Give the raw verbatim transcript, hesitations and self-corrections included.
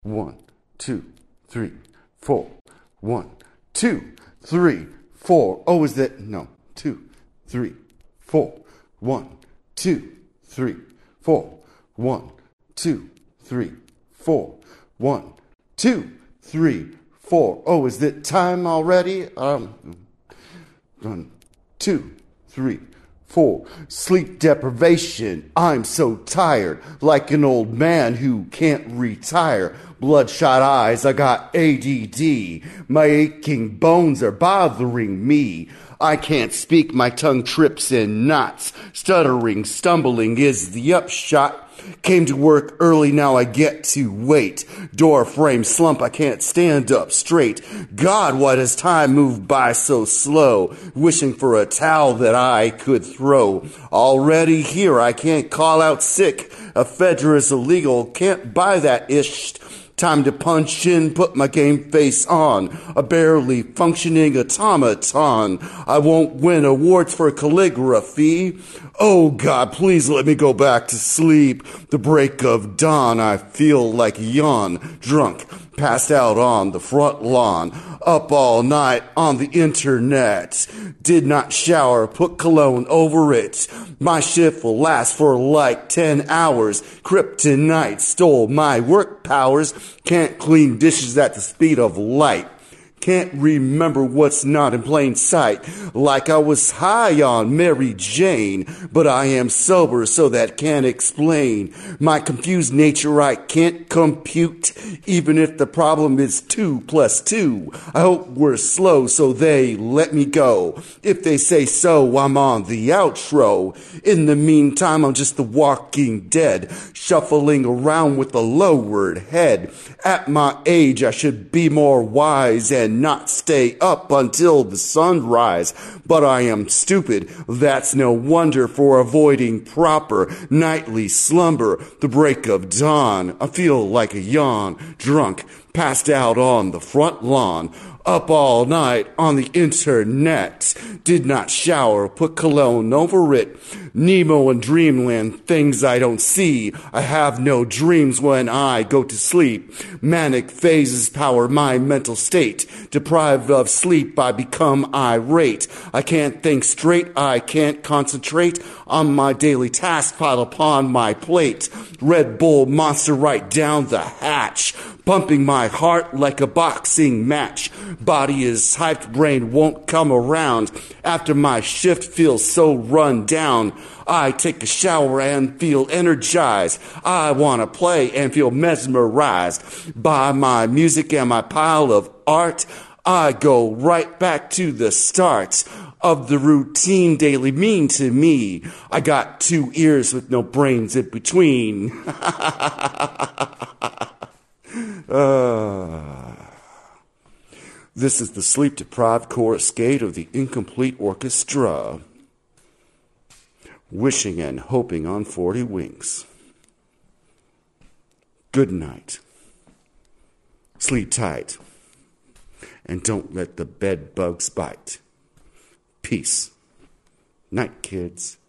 One, two, three, four. One, two, three, four. Oh, is that? No. Two, three, four. One, two, three, four. One, two, three, four. One, two, three, four. Oh, is that time already? Um, one, two, three, four. Sleep deprivation. I'm so tired, like an old man who can't retire. Bloodshot eyes, I got A D D. My aching bones are bothering me. I can't speak, my tongue trips in knots. Stuttering, stumbling is the upshot. Came to work early, now I get to wait. Door frame slump, I can't stand up straight. God, why does time move by so slow? Wishing for a towel that I could throw. Already here, I can't call out sick. Ephedra is illegal, can't buy that ish. Time to punch in, put my game face on. A barely functioning automaton. I won't win awards for calligraphy. Oh God, please let me go back to sleep. The break of dawn, I feel like a yawn. Drunk, passed out on the front lawn. Up all night on the internet. Did not shower, put cologne over it. My shift will last for like ten hours. Kryptonite stole my work powers. Can't clean dishes at the speed of light. Can't remember what's not in plain sight. Like I was high on Mary Jane, but I am sober, so that can't explain. My confused nature I can't compute, even if the problem is two plus two. I hope we're slow, so they let me go. If they say so, I'm on the outro. In the meantime, I'm just the walking dead, shuffling around with a lowered head. At my age, I should be more wise and not stay up until the sunrise. But I am stupid. That's no wonder for avoiding proper nightly slumber. The break of dawn. I feel like a yawn. Drunk, passed out on the front lawn. Up all night on the internet. Did not shower, put cologne over it. Nemo and Dreamland, things I don't see. I have no dreams when I go to sleep. Manic phases power my mental state. Deprived of sleep, I become irate. I can't think straight, I can't concentrate on my daily task piled upon my plate. Red Bull monster right down the hatch. Pumping my heart like a boxing match. Body is hyped, brain won't come around. After my shift feels so run down, I take a shower and feel energized. I want to play and feel mesmerized by my music and my pile of art. I go right back to the start of the routine daily mean to me. I got two ears with no brains in between. Uh, this is the sleep-deprived chorus skate of the incomplete orchestra, wishing and hoping on forty wings. Good night. Sleep tight, and don't let the bed bugs bite. Peace. Night, kids.